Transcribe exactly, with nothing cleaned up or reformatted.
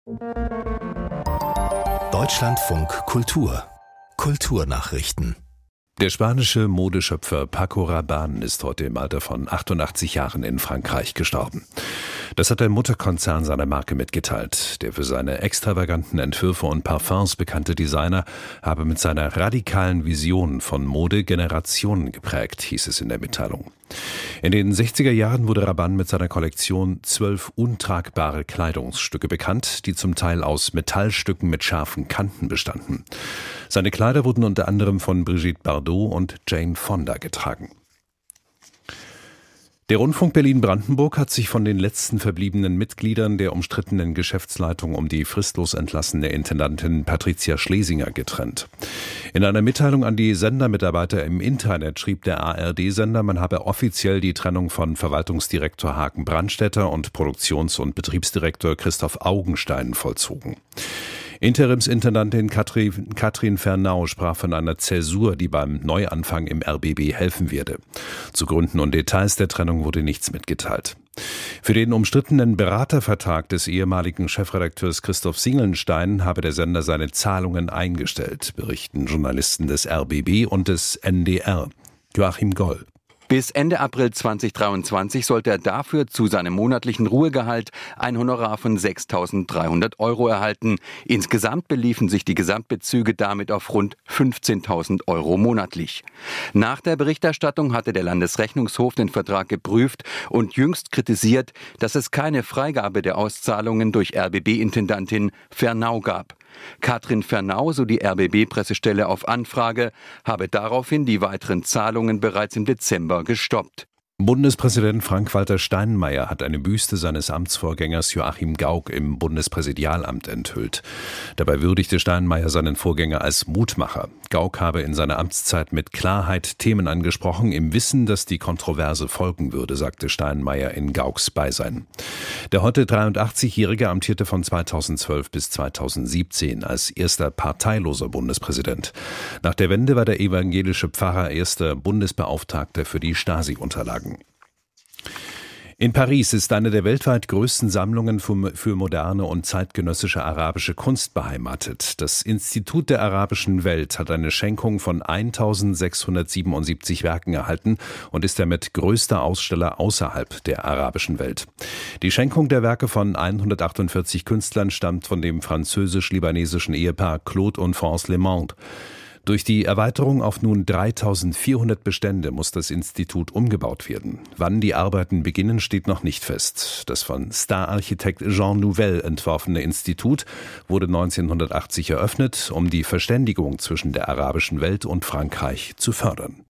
Deutschlandfunk Kultur Kulturnachrichten. Der spanische Modeschöpfer Paco Rabanne ist heute im Alter von achtundachtzig Jahren in Frankreich gestorben. Das hat der Mutterkonzern seiner Marke mitgeteilt. Der für seine extravaganten Entwürfe und Parfums bekannte Designer habe mit seiner radikalen Vision von Mode Generationen geprägt, hieß es in der Mitteilung. In den sechziger Jahren wurde Rabanne mit seiner Kollektion zwölf untragbare Kleidungsstücke bekannt, die zum Teil aus Metallstücken mit scharfen Kanten bestanden. Seine Kleider wurden unter anderem von Brigitte Bardot und Jane Fonda getragen. Der Rundfunk Berlin-Brandenburg hat sich von den letzten verbliebenen Mitgliedern der umstrittenen Geschäftsleitung um die fristlos entlassene Intendantin Patricia Schlesinger getrennt. In einer Mitteilung an die Sendermitarbeiter im Internet schrieb der A R D-Sender, man habe offiziell die Trennung von Verwaltungsdirektor Hagen Brandstätter und Produktions- und Betriebsdirektor Christoph Augenstein vollzogen. Interimsintendantin Katrin, Katrin Fernau sprach von einer Zäsur, die beim Neuanfang im R B B helfen werde. Zu Gründen und Details der Trennung wurde nichts mitgeteilt. Für den umstrittenen Beratervertrag des ehemaligen Chefredakteurs Christoph Singelnstein habe der Sender seine Zahlungen eingestellt, berichten Journalisten des R B B und des N D R. Joachim Goll. Bis Ende April zweitausenddreiundzwanzig sollte er dafür zu seinem monatlichen Ruhegehalt ein Honorar von sechstausenddreihundert Euro erhalten. Insgesamt beliefen sich die Gesamtbezüge damit auf rund fünfzehntausend Euro monatlich. Nach der Berichterstattung hatte der Landesrechnungshof den Vertrag geprüft und jüngst kritisiert, dass es keine Freigabe der Auszahlungen durch R B B-Intendantin Fernau gab. Katrin Fernau, so die R B B-Pressestelle auf Anfrage, habe daraufhin die weiteren Zahlungen bereits im Dezember gestoppt. Bundespräsident Frank-Walter Steinmeier hat eine Büste seines Amtsvorgängers Joachim Gauck im Bundespräsidialamt enthüllt. Dabei würdigte Steinmeier seinen Vorgänger als Mutmacher. Gauck habe in seiner Amtszeit mit Klarheit Themen angesprochen, im Wissen, dass die Kontroverse folgen würde, sagte Steinmeier in Gaucks Beisein. Der heute dreiundachtzigjährige amtierte von zweitausendzwölf bis zweitausendsiebzehn als erster parteiloser Bundespräsident. Nach der Wende war der evangelische Pfarrer erster Bundesbeauftragter für die Stasi-Unterlagen. In Paris ist eine der weltweit größten Sammlungen für moderne und zeitgenössische arabische Kunst beheimatet. Das Institut der arabischen Welt hat eine Schenkung von eintausendsechshundertsiebenundsiebzig Werken erhalten und ist damit größter Aussteller außerhalb der arabischen Welt. Die Schenkung der Werke von hundertachtundvierzig Künstlern stammt von dem französisch-libanesischen Ehepaar Claude und France Lemond. Durch die Erweiterung auf nun dreitausendvierhundert Bestände muss das Institut umgebaut werden. Wann die Arbeiten beginnen, steht noch nicht fest. Das von Star-Architekt Jean Nouvel entworfene Institut wurde neunzehnhundertachtzig eröffnet, um die Verständigung zwischen der arabischen Welt und Frankreich zu fördern.